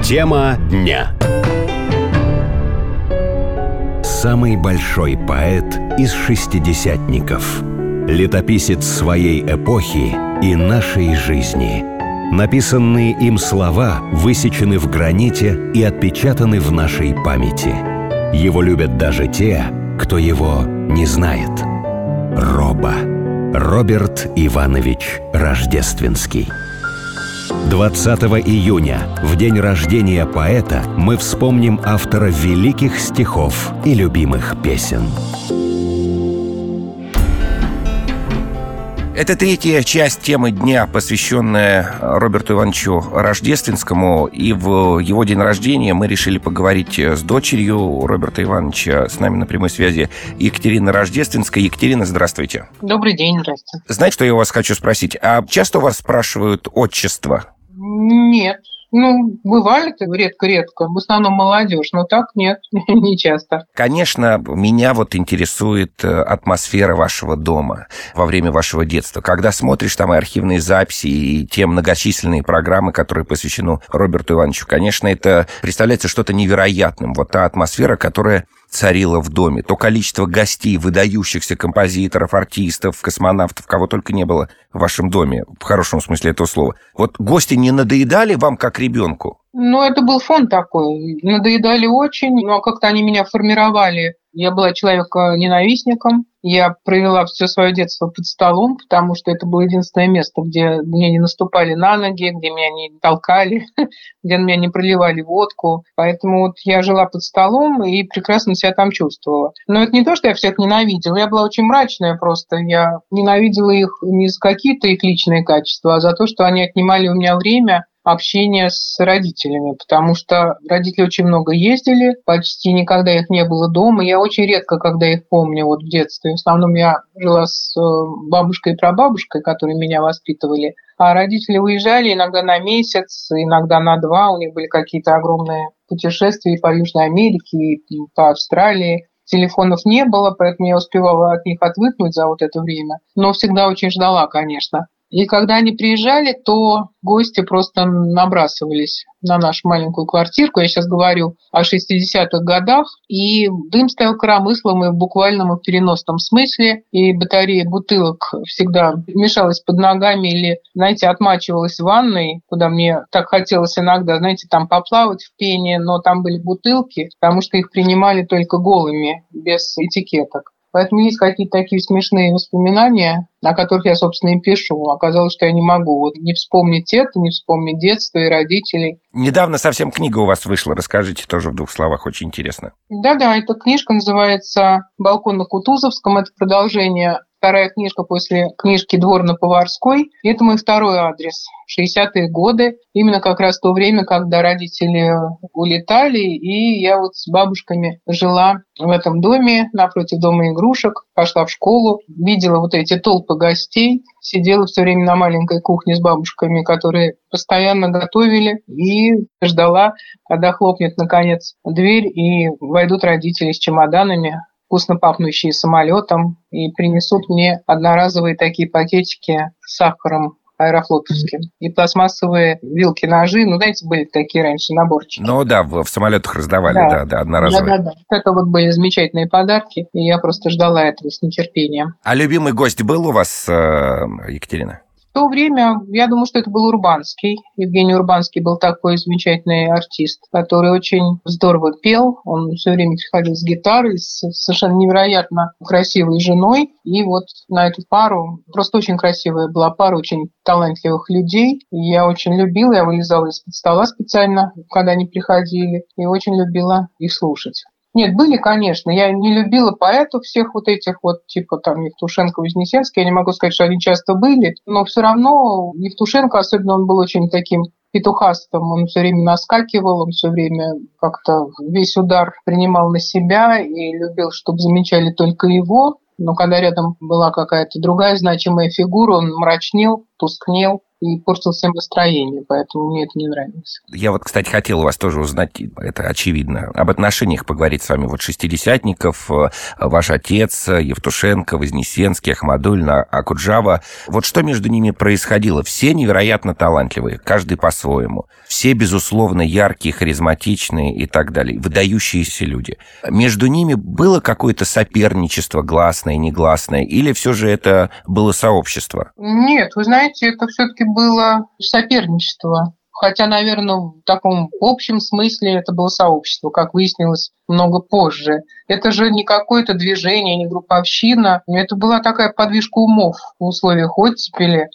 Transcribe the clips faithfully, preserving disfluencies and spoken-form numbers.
Тема дня. Самый большой поэт из шестидесятников. Летописец своей эпохи и нашей жизни. Написанные им слова высечены в граните и отпечатаны в нашей памяти. Его любят даже те, кто его не знает. Роба. Роберт Иванович Рождественский. двадцатого июня, в день рождения поэта, мы вспомним автора великих стихов и любимых песен. Это третья часть темы дня, посвященная Роберту Ивановичу Рождественскому. И в его день рождения мы решили поговорить с дочерью Роберта Ивановича. С нами на прямой связи Екатерина Рождественская. Екатерина, здравствуйте. Добрый день, здравствуйте. Знаете, что я у вас хочу спросить? А часто у вас спрашивают отчество? Нет. Ну, бывает редко-редко, в основном молодежь, но так нет, не часто. Конечно, меня вот интересует атмосфера вашего дома во время вашего детства. Когда смотришь там и архивные записи, и те многочисленные программы, которые посвящены Роберту Ивановичу, конечно, это представляется что-то невероятным. Вот та атмосфера, которая царила в доме, то количество гостей, выдающихся композиторов, артистов, космонавтов, кого только не было в вашем доме, в хорошем смысле этого слова. Вот гости не надоедали вам как ребенку? Ну, это был фон такой. Надоедали очень, но как-то они меня формировали. Я была человеком-ненавистником. Я провела все свое детство под столом, потому что это было единственное место, где мне не наступали на ноги, где меня не толкали, где на меня не проливали водку. Поэтому вот я жила под столом и прекрасно себя там чувствовала. Но это не то, что я всех ненавидела. Я была очень мрачная просто. Я ненавидела их не за какие-то их личные качества, а за то, что они отнимали у меня время общения с родителями, потому что родители очень много ездили, почти никогда их не было дома. Я очень редко, когда их помню вот в детстве. В основном я жила с бабушкой и прабабушкой, которые меня воспитывали. А родители уезжали иногда на месяц, иногда на два. У них были какие-то огромные путешествия и по Южной Америке, и по Австралии. Телефонов не было, поэтому я успевала от них отвыкнуть за вот это время. Но всегда очень ждала, конечно. И когда они приезжали, то гости просто набрасывались на нашу маленькую квартирку. Я сейчас говорю о шестидесятых годах. И дым стоял коромыслом и в буквальном и в переносном смысле. И батарея бутылок всегда мешалась под ногами или, знаете, отмачивалась в ванной, куда мне так хотелось иногда, знаете, там поплавать в пене, но там были бутылки, потому что их принимали только голыми, без этикеток. Поэтому есть какие-то такие смешные воспоминания, о которых я, собственно, и пишу. Оказалось, что я не могу вот не вспомнить это, не вспомнить детство и родителей. Недавно совсем книга у вас вышла. Расскажите тоже в двух словах, очень интересно. Да-да, эта книжка называется «Балкон на Кутузовском». Это продолжение. Вторая книжка после книжки «Дворно-поварской». Это мой второй адрес. шестидесятые годы. Именно как раз то время, когда родители улетали, и я вот с бабушками жила в этом доме, напротив дома игрушек, пошла в школу, видела вот эти толпы гостей, сидела все время на маленькой кухне с бабушками, которые постоянно готовили, и ждала, когда хлопнет, наконец, дверь, и войдут родители с чемоданами, вкусно пахнущие самолетом, и принесут мне одноразовые такие пакетики с сахаром аэрофлотовским и пластмассовые вилки-ножи. Ну, знаете, были такие раньше наборчики. Ну да, в, в самолетах раздавали, да, да, да одноразовые. Да-да-да. Это вот были замечательные подарки, и я просто ждала этого с нетерпением. А любимый гость был у вас, Екатерина? В то время, я думаю, что это был Урбанский. Евгений Урбанский был такой замечательный артист, который очень здорово пел. Он все время приходил с гитарой, с совершенно невероятно красивой женой. И вот на эту пару, просто очень красивая была пара очень талантливых людей. И я очень любила, я вылезала из-под стола специально, когда они приходили, и очень любила их слушать. Нет, были, конечно. Я не любила поэтов всех вот этих вот, типа там Евтушенко, Вознесенский. Я не могу сказать, что они часто были, но все равно Евтушенко, особенно он был очень таким петухастым. Он все время наскакивал, он все время как-то весь удар принимал на себя и любил, чтобы замечали только его. Но когда рядом была какая-то другая значимая фигура, он мрачнел, тускнел. и портил всем настроение, поэтому мне это не нравилось. Я вот, кстати, хотел у вас тоже узнать, это очевидно, об отношениях поговорить с вами. Вот шестидесятников, ваш отец, Евтушенко, Вознесенский, Ахмадуллина, Акуджава. Вот что между ними происходило? Все невероятно талантливые, каждый по-своему. Все, безусловно, яркие, харизматичные и так далее. Выдающиеся люди. Между ними было какое-то соперничество, гласное, негласное, или все же это было сообщество? Нет, вы знаете, это все-таки было соперничество. Хотя, наверное, в таком общем смысле это было сообщество, как выяснилось много позже. Это же не какое-то движение, не групповщина. Это была такая подвижка умов в условиях оттепели.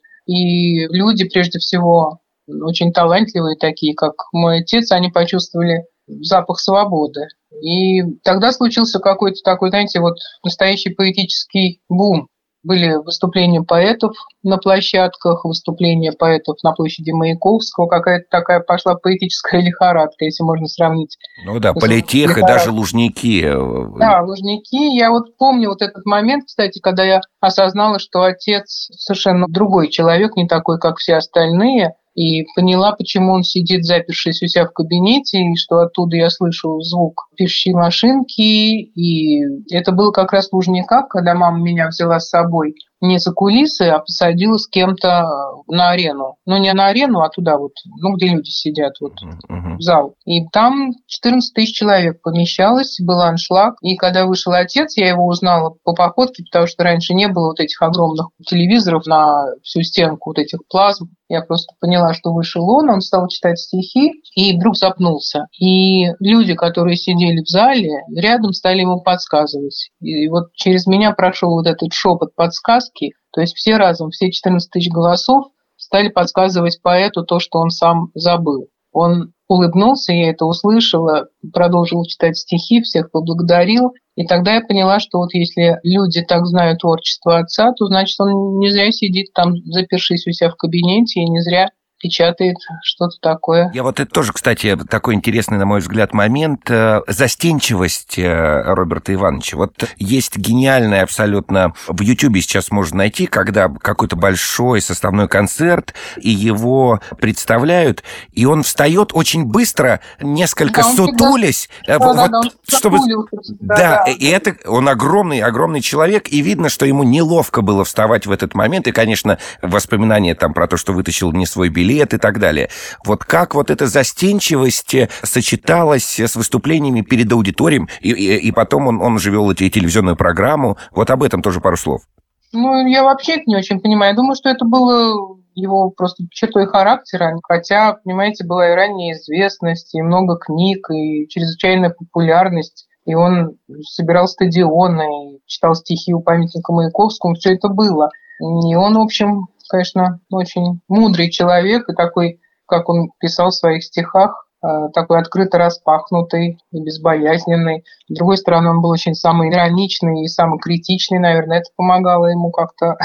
И люди, прежде всего, очень талантливые такие, как мой отец, они почувствовали запах свободы. И тогда случился какой-то такой, знаете, вот настоящий поэтический бум. Были выступления поэтов на площадках, выступления поэтов на площади Маяковского. Какая-то такая пошла поэтическая лихорадка, если можно сравнить. Ну да, политех и даже Лужники. Да, Лужники. Я вот помню вот этот момент, кстати, когда я осознала, что отец совершенно другой человек, не такой, как все остальные. И поняла, почему он сидит, запершись у себя в кабинете, и что оттуда я слышу звук пишущей машинки. И это было как раз в Лужниках, когда мама меня взяла с собой не за кулисы, а посадила с кем-то на арену. Ну, не на арену, а туда вот, ну, где люди сидят, вот, uh-huh. в зал. И там четырнадцать тысяч человек помещалось, был аншлаг. И когда вышел отец, я его узнала по походке, потому что раньше не было вот этих огромных телевизоров на всю стенку, вот этих плазм. Я просто поняла, что вышел он, он стал читать стихи, и вдруг запнулся. И люди, которые сидели в зале, рядом стали ему подсказывать. И вот через меня прошел вот этот шепот подсказки, то есть все разом, все четырнадцать тысяч голосов стали подсказывать поэту то, что он сам забыл. Он улыбнулся, я это услышала, продолжил читать стихи, всех поблагодарил. И тогда я поняла, что вот если люди так знают творчество отца, то значит он не зря сидит там, запершись у себя в кабинете, и не зря печатает что-то такое. Я вот это тоже, кстати, такой интересный, на мой взгляд, момент. Застенчивость Роберта Ивановича. Вот есть гениальная абсолютно... В Ютьюбе сейчас можно найти, когда какой-то большой составной концерт, и его представляют, и он встает очень быстро, несколько да, сутулясь. Да, вот, да, да, чтобы... да, да, и это он огромный, огромный человек, и видно, что ему неловко было вставать в этот момент. И, конечно, воспоминания там про то, что вытащил не свой билет, и так далее. Вот как вот эта застенчивость сочеталась с выступлениями перед аудиторией, и, и, и потом он, он же вел эти телевизионную программу. Вот об этом тоже пару слов. Ну, я вообще это не очень понимаю. Я думаю, что это было его просто чертой характера. Хотя, понимаете, была и ранняя известность, и много книг, и чрезвычайная популярность. И он собирал стадионы, и читал стихи у памятника Маяковскому. Все это было. И он, в общем... конечно, очень мудрый человек, и такой, как он писал в своих стихах, такой открыто распахнутый и безбоязненный. С другой стороны, он был очень самый ироничный и самый критичный, наверное, это помогало ему как-то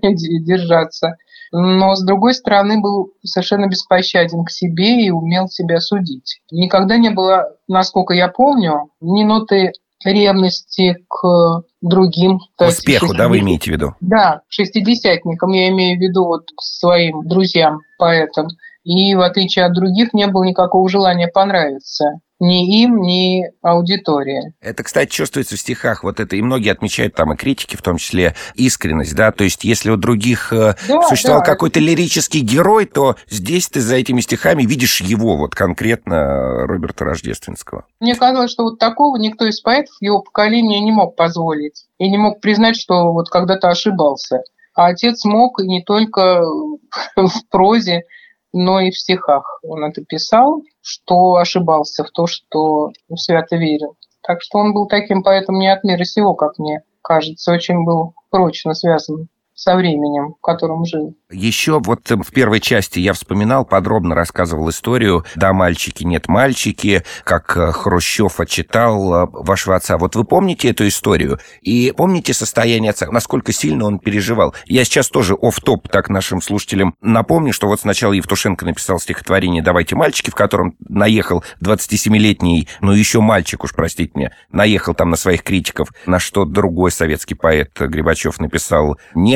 держаться. Но, с другой стороны, был совершенно беспощаден к себе и умел себя судить. Никогда не было, насколько я помню, ни ноты ревности к другим. К успеху, да, вы имеете в виду? Да, шестидесятникам, я имею в виду вот к своим друзьям, поэтам. И в отличие от других не было никакого желания понравиться. Ни им, ни аудитории. Это, кстати, чувствуется в стихах. Вот это и многие отмечают, там и критики, в том числе искренность, да. То есть, если у других да, существовал да, какой-то это... лирический герой, то здесь ты за этими стихами видишь его, вот конкретно Роберта Рождественского. Мне казалось, что вот такого никто из поэтов его поколения не мог позволить. И не мог признать, что вот когда-то ошибался. А отец мог и не только в прозе, но и в стихах он это писал, что ошибался в то, что свято верил. Так что он был таким поэтом не от мира сего, как мне кажется, очень был прочно связан со временем, в котором жил. Еще вот в первой части я вспоминал, подробно рассказывал историю «Да, мальчики, нет, мальчики», как Хрущев отчитал вашего отца. Вот вы помните эту историю? И помните состояние отца, насколько сильно он переживал? Я сейчас тоже офф-топ так нашим слушателям напомню, что вот сначала Евтушенко написал стихотворение «Давайте, мальчики», в котором наехал двадцатисемилетний, ну еще мальчик уж, простите меня, наехал там на своих критиков, на что другой советский поэт Грибачев написал «Нет,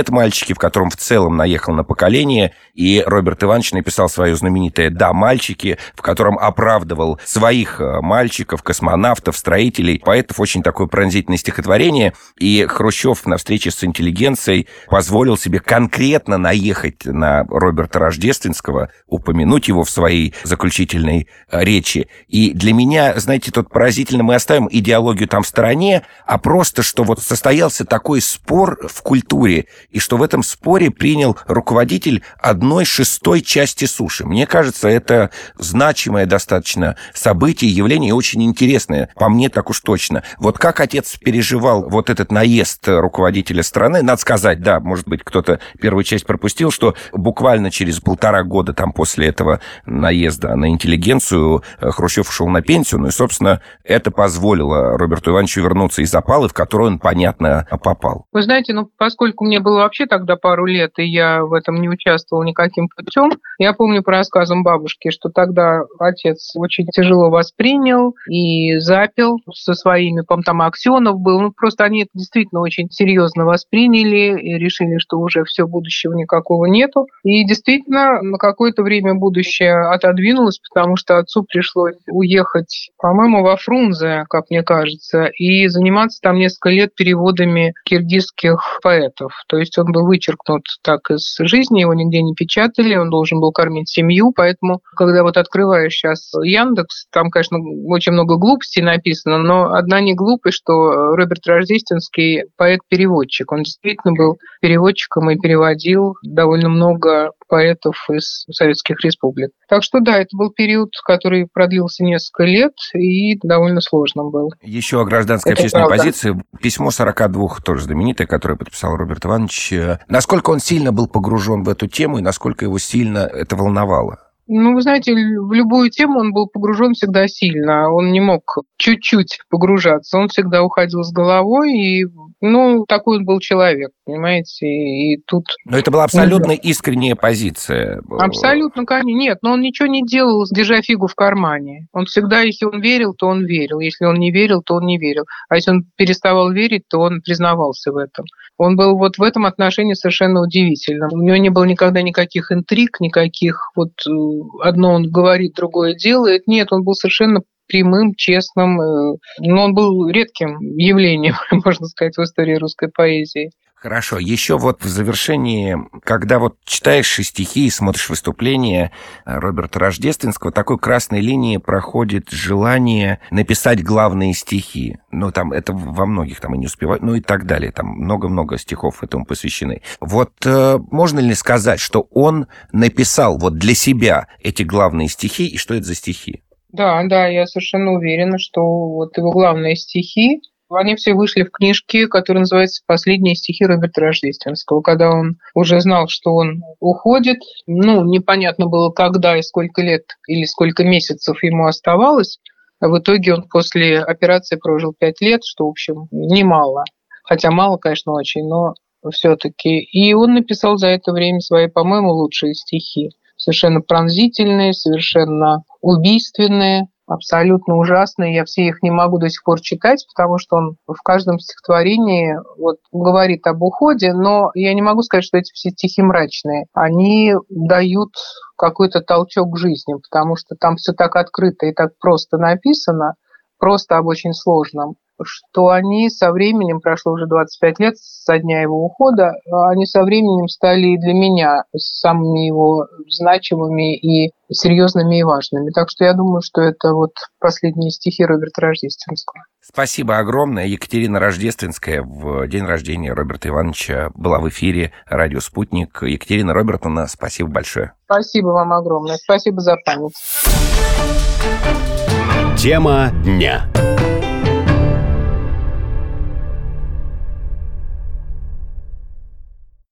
«Привет, мальчики», в котором в целом наехал на поколение, и Роберт Иванович написал свое знаменитое «Да, мальчики», в котором оправдывал своих мальчиков, космонавтов, строителей, поэтов. Очень такое пронзительное стихотворение. И Хрущев на встрече с интеллигенцией позволил себе конкретно наехать на Роберта Рождественского, упомянуть его в своей заключительной речи. И для меня, знаете, тут поразительно, мы оставим идеологию там в стороне, а просто, что вот состоялся такой спор в культуре, и что в этом споре принял руководитель одной шестой части суши. Мне кажется, это значимое достаточно событие, явление, очень интересное, по мне так уж точно. Вот как отец переживал вот этот наезд руководителя страны, надо сказать, да, может быть, кто-то первую часть пропустил, что буквально через полтора года там после этого наезда на интеллигенцию Хрущев ушел на пенсию, ну и, собственно, это позволило Роберту Ивановичу вернуться из опалы, в которую он, понятно, попал. Вы знаете, ну, поскольку мне было вообще тогда пару лет, и я в этом не участвовал никаким путем, я помню по рассказам бабушки, что тогда отец очень тяжело воспринял и запил со своими, по-моему, там Аксенов был, ну, просто они это действительно очень серьезно восприняли и решили, что уже все, будущего никакого нету. И действительно, на какое-то время будущее отодвинулось, потому что отцу пришлось уехать, по-моему, во Фрунзе, как мне кажется, и заниматься там несколько лет переводами киргизских поэтов. То есть он был вычеркнут так из жизни, его нигде не печатали, он должен был кормить семью, поэтому, когда вот открываешь сейчас Яндекс, там, конечно, очень много глупостей написано, но одна не глупость, что Роберт Рождественский поэт-переводчик. Он действительно был переводчиком и переводил довольно много поэтов из советских республик. Так что да, это был период, который продлился несколько лет и довольно сложным был. Еще о гражданской это общественной правда. Позиции. Письмо сорока двух, тоже знаменитое, которое подписал Роберт Иванович. Насколько он сильно был погружен в эту тему и насколько его сильно это волновало? Ну, вы знаете, в любую тему он был погружен всегда сильно. Он не мог чуть-чуть погружаться. Он всегда уходил с головой. И, ну, такой он был человек, понимаете. И тут... Но это была абсолютно искренняя позиция. Абсолютно, конечно. Нет, но он ничего не делал, держа фигу в кармане. Он всегда, если он верил, то он верил. Если он не верил, то он не верил. А если он переставал верить, то он признавался в этом. Он был вот в этом отношении совершенно удивительным. У него не было никогда никаких интриг, никаких вот... Одно он говорит, другое делает. Нет, он был совершенно прямым, честным. Но он был редким явлением, можно сказать, в истории русской поэзии. Хорошо. Еще вот в завершении, когда вот читаешь стихи и смотришь выступления Роберта Рождественского, такой красной линией проходит желание написать главные стихи. Ну, там это во многих там и не успевают, ну и так далее. Там много-много стихов этому посвящены. Вот э, можно ли сказать, что он написал вот для себя эти главные стихи, и что это за стихи? Да, да, я совершенно уверена, что вот его главные стихи, они все вышли в книжке, которая называется «Последние стихи Роберта Рождественского», когда он уже знал, что он уходит. Ну, непонятно было, когда и сколько лет или сколько месяцев ему оставалось. А в итоге он после операции прожил пять лет, что, в общем, немало. Хотя мало, конечно, очень, но все-таки. И он написал за это время свои, по-моему, лучшие стихи. Совершенно пронзительные, совершенно убийственные, абсолютно ужасные. Я все их не могу до сих пор читать, потому что он в каждом стихотворении вот говорит об уходе, но я не могу сказать, что эти все стихи мрачные. Они дают какой-то толчок к жизни, потому что там все так открыто и так просто написано, просто об очень сложном, что они со временем, прошло уже двадцать пять лет со дня его ухода, они со временем стали и для меня самыми его значимыми и серьезными и важными. Так что я думаю, что это вот последние стихи Роберта Рождественского. Спасибо огромное. Екатерина Рождественская в день рождения Роберта Ивановича была в эфире «Радио Спутник». Екатерина Робертовна, спасибо большое. Спасибо вам огромное. Спасибо за память. Тема дня.